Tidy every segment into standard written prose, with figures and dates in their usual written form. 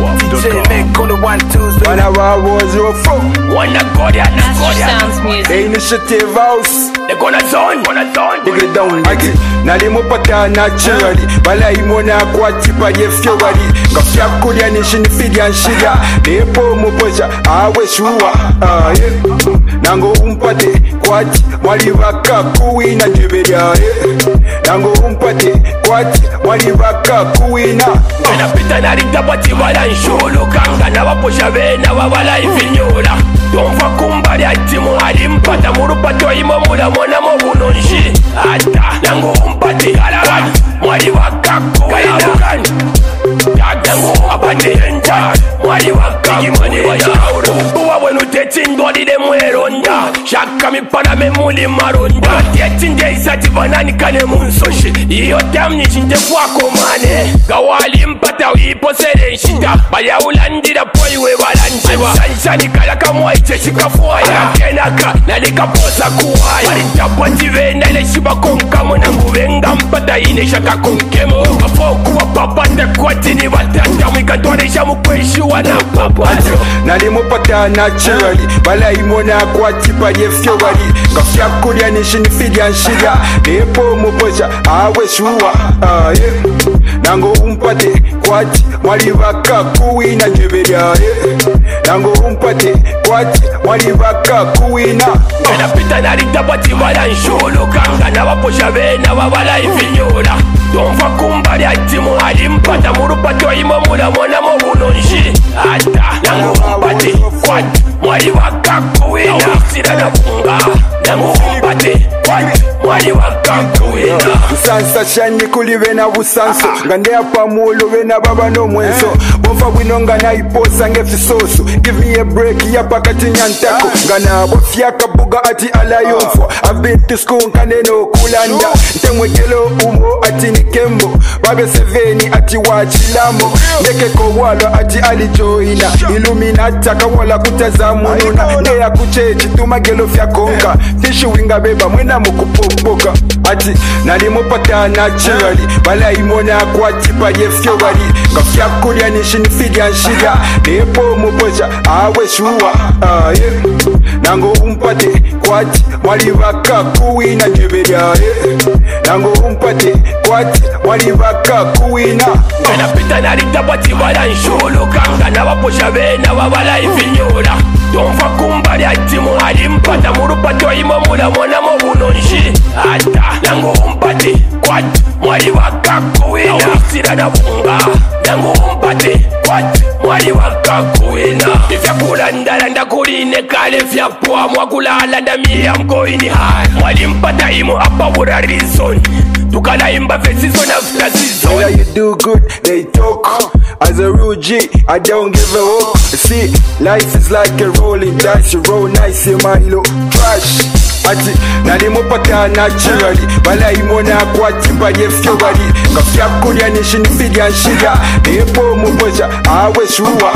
DJ make on the 1 2 3 One of our was your phone. One a Korea, Master Sounds Music. Initiative house. they gonna zone, Dig it down, ati nalimupata naturally balayimona akwatipa yefyowali nga fyakulya nishinifirya nshirya nepo mupoza awe shuwa nango umpate kwati mwalibaka kuwina njeberya nango umpate kwati mwalibaka kuwina napita nalidabati balanshulukanga nabaposha bena babala ivinyula tomva kumbali ati mwalimpata murupato imo mulamonamo bunonshi ata nango umpate alawani mwalibakakuwina nango abatenja mwalibakakuwina ubuwa bwenu tetindwalile mweronda shaka mipana memuli maronda tetinde isati bananikane munsoshi iyo tamnishinde kwakomane gawali mpata wiposele nshita bayaulandira poiwe balanjiba sansanikala kamwaiche shikafuaya kenaka nalikaposa kuwaya balitapwativenda ileshiba konkamo nanguvenga mpata ine shaka konkemo afokuwa papanda kwatini batantamwikatwanesha mukweshiwa na papazo nalimupata naturally balayimona akwatipa yefyowali nga fyakulya nishinifirya nshirya nepo mupoza awe shuwa nango umpate kwati mwalibaka kuwina njeberya nango umpate kwati mwalibaka kuwina napita nalidabati balanshulukanga nabaposha bena babala ivinyula tomva kumbali ati mwalimpata murupato imo mulamonamo bunonshi ata nango umpate kwati mwalibakakuwina usira nabunga nango umpate kwati mwalibakakuwina busansa shanyi kuli bena busanso nga ndeapa mulo bena baba nomwenso bomfa bwino nga naiposa ngefisoso give me a break yapakati nyantako nga nabo fyakabuga ati alayonfo I've been to school nkaneno kulanda ntemwekelo umo ati nikembo babe seveni ati wachilamo ndekeko walo ati alijoina iluminati akawala kutazamununa ndeya kuchechi tumagelo fyakonga fishiwinga beba mwena mukupopoka ati nalimupata naturally balayimona akwatipa yefyowali nga fyakulya nishinifirya nshirya nepo mupoza awe shuwa nango umpate kwati mwalibaka kuwina njeberya nango umpate kwati mwalibaka kuwina napita nalidabati balanshulukanga nabaposha bena babala ivinyula tomva kumbali ati mwalimpata murupato imo mulamonamo bunonshi ata nango umpate kwati mwalibakakuwina usira nabunga nango umpate kwati mwalibakakuwina ifyakulandalanda kuline kale fyapwa mwakulala ndamiya mkoini hai mwalimpata imo apabura reason tukanaimba season after season. Whether you do good, they talk. As a real G, I don't give a hope. See, life is like a rolling dice. You roll nice, you might look trash. Ati nalimupata naturally balayimona akwatipa yefyowali nga fyakulya nishinifirya nshirya nepo mupoza awe shuwa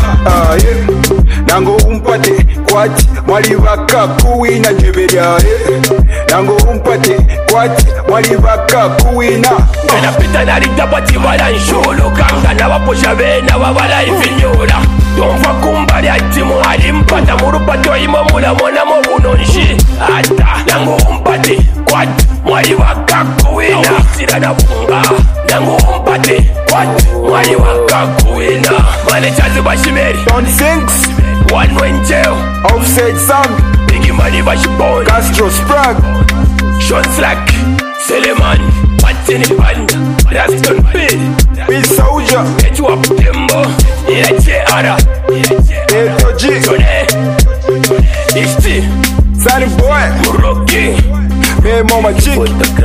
nango umpate kwati mwalibaka kuwina njeberya nango umpate kwati mwalibaka kuwina napita nalidabati balanshulukanga nabaposha bena babala ivinyula tomva kumbali ati mwalimpata murupato imo mulamonamo bunonshi ata nango umpate kwati mwalibakakuwina usira nabunga nango umpate kwati mwalibakakuwina manechazi bashimeri Don Sinks, one wenjeo Offset Sam, Biggie Money bashibone Castro Sprague, Sean Slack Seleman Martini Panda Raston Bill Big Soldier, Etu up Tembo Ara Eto G, Tone Ishti Sunny Boy, Muroki Me Mama Chick.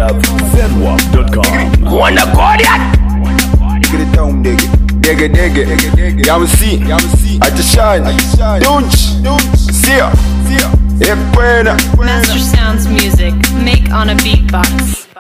Mwana Korea Dig it down, dig it. Y'all see, I just shine. Don't see ya. Master Sounds Music. Make on a beatbox.